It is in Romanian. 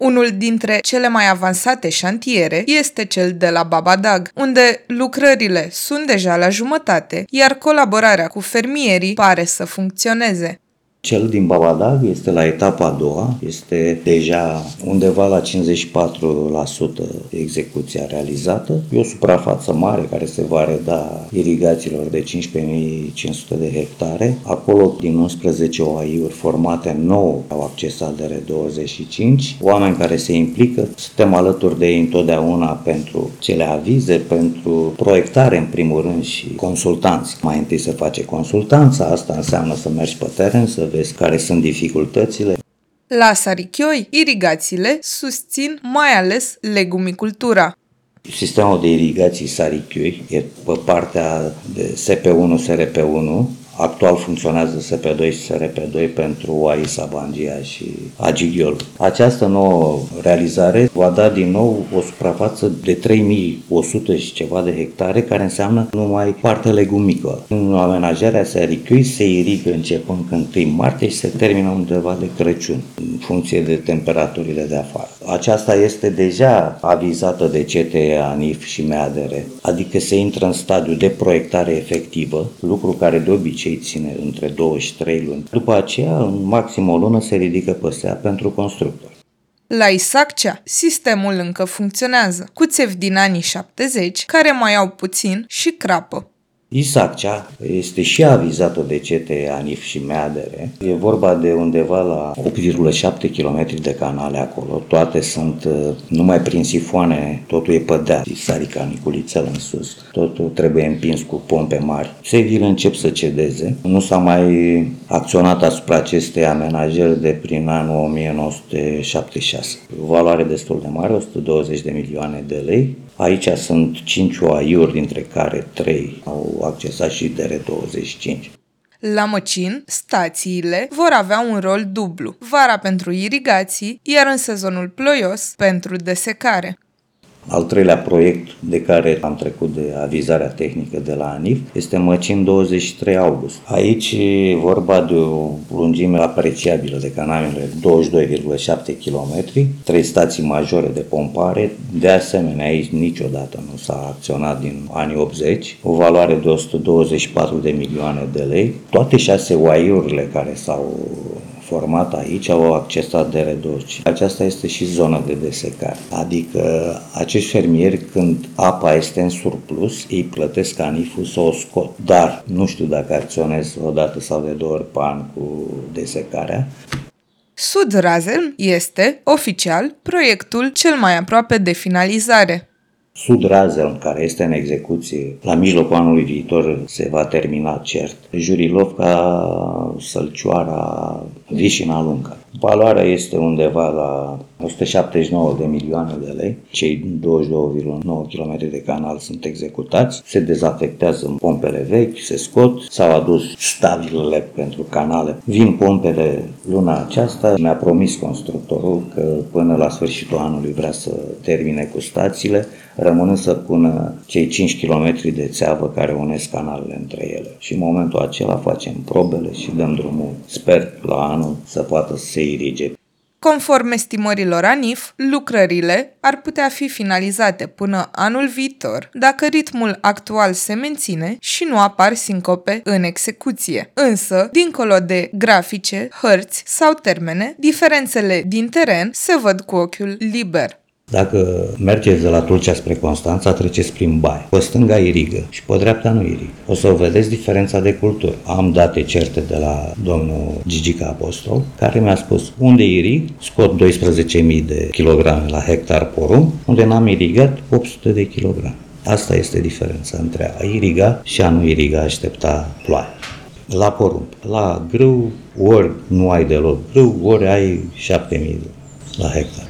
Unul dintre cele mai avansate șantiere este cel de la Babadag, unde lucrările sunt deja la jumătate, iar colaborarea cu fermierii pare să funcționeze. Cel din Babadag este la etapa a doua, este deja undeva la 54% execuția realizată. E o suprafață mare care se va reda irigațiilor de 15.500 de hectare. Acolo, din 11 OAI-uri formate, 9 au accesat DR25. Oameni care se implică, suntem alături de ei întotdeauna pentru cele avize, pentru proiectare în primul rând și consultanți. Mai întâi se face consultanța, asta înseamnă să mergi pe teren, să vezi care sunt dificultățile. La Sarichioi, irigațiile susțin mai ales legumicultura. Sistemul de irigații Sarichioi e pe partea de SP1, SRP1. Actual funcționează SP2 și SRP2 pentru OAI Sabangia și Agighiol. Această nouă realizare va da din nou o suprafață de 3100 și ceva de hectare, care înseamnă numai partea legumică. În amenajarea Sarichioi se irigă începând cu 1 martie și se termină undeva de Crăciun, în funcție de temperaturile de afară. Aceasta este deja avizată de CTE, ANIF și MEADR, adică se intră în stadiu de proiectare efectivă, lucru care de obicei ține între 2 și 3 luni. După aceea, în maxim o lună, se ridică pe SEA pentru constructor. La Isaccea, sistemul încă funcționează, cu țevi din anii 70, care mai au puțin și crapă. Isaccea este și avizată de CTE, ANIF și MEADR. E vorba de undeva la 8,7 km de canale acolo. Toate sunt numai prin sifoane, totul e pe deal, sarica Niculițel în sus. Totul trebuie împins cu pompe mari. Țevile încep să cedeze. Nu s-a mai acționat asupra acestei amenajări de prin anul 1976. Valoare destul de mare, 120 de milioane de lei. Aici sunt 5 OAI-uri, dintre care 3 au accesat și DR25. La Măcin, stațiile vor avea un rol dublu, vara pentru irigații, iar în sezonul ploios pentru desecare. Al treilea proiect de care am trecut de avizarea tehnică de la ANIF este Măcin 23 august. Aici e vorba de o lungime apreciabilă de canalele, 22,7 km, 3 stații majore de pompare. De asemenea, aici niciodată nu s-a acționat din anii 80, o valoare de 124 de milioane de lei. Toate 6 OAI-urile care s-au format aici au accesat DR20. Aceasta este și zona de desecare. Adică acești fermieri, când apa este în surplus, ei plătesc ANIF-ul să o scot. Dar nu știu dacă acționez o dată sau de 2 ori pe an cu desecarea. Sud-Razelm este, oficial, proiectul cel mai aproape de finalizare. Sud-Razelm, care este în execuție, la mijlocul anului viitor se va termina cert. Jurilovca, Sălcioara, Vișina Lunca. Valoarea este undeva la 179 de milioane de lei. Cei 22,9 km de canal sunt executați, se dezafectează pompele vechi, se scot, s-au adus stabilele pentru canale. Vin pompele luna aceasta, mi-a promis constructorul că până la sfârșitul anului vrea să termine cu stațiile, rămânând să pună cei 5 km de țeavă care unesc canalele între ele. Și în momentul acela facem probele și dăm drumul. Sper la anul să poată să se irige. Conform estimărilor ANIF, lucrările ar putea fi finalizate până anul viitor, dacă ritmul actual se menține și nu apar sincope în execuție. Însă, dincolo de grafice, hărți sau termene, diferențele din teren se văd cu ochiul liber. Dacă mergeți de la Tulcea spre Constanța, treceți prin Baia. Pe stânga irigă și pe dreapta nu irigă. O să vedeți diferența de cultură. Am date certe de la domnul Gigica Apostol, care mi-a spus unde irig, scot 12.000 de kilograme la hectar porumb, unde n-am irigat 800 de kilograme. Asta este diferența între a iriga și a nu iriga, aștepta ploaie. La porumb, la grâu, ori nu ai deloc grâu, ori ai 7.000 la hectar.